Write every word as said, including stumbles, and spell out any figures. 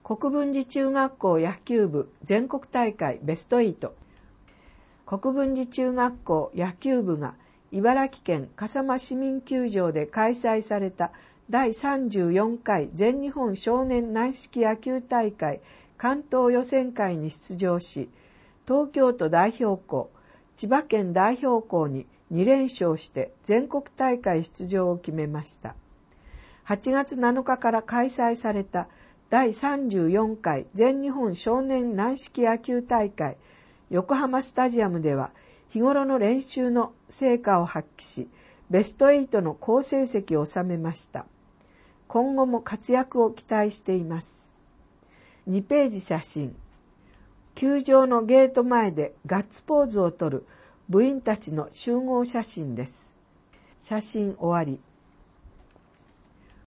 国分寺中学校野球部全国大会ベストはち。国分寺中学校野球部が茨城県笠間市民球場で開催されただいさんじゅうよんかい全日本少年軟式野球大会関東予選会に出場し、東京都代表校、千葉県代表校にに連勝して全国大会出場を決めました。はちがつなのかから開催されただいさんじゅうよんかい全日本少年軟式野球大会横浜スタジアムでは日頃の練習の成果を発揮し、ベストはちの好成績を収めました。今後も活躍を期待しています。にページ写真。球場のゲート前でガッツポーズをとる部員たちの集合写真です。写真終わり。